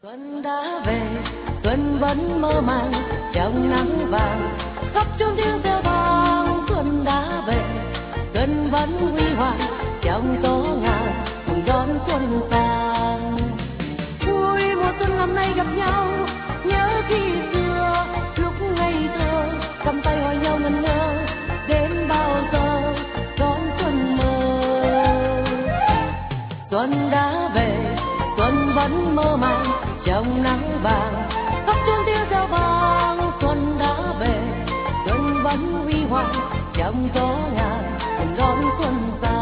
Xuân đã về, xuân vẫn mơ màng trong nắng vàng, khắp chốn tiếng reo vang. Xuân đã về, xuân vẫn huy hoàng trong tố ngàn, cùng đón xuân sang. Vui mùa xuân năm nay gặp nhau, nhớ khi xưa lúc ngây thơ, cầm tay hỏi nhau ngẩn ngơ, đến bao giờ đón xuân mơ. Xuân đã về, xuân vẫn mơ màng trong nắng vàng, khắp chốn tiếng reo vang. Xuân đã về, xuân vẫn huy hoàng trong gió ngàn, cùng đón xuân sang.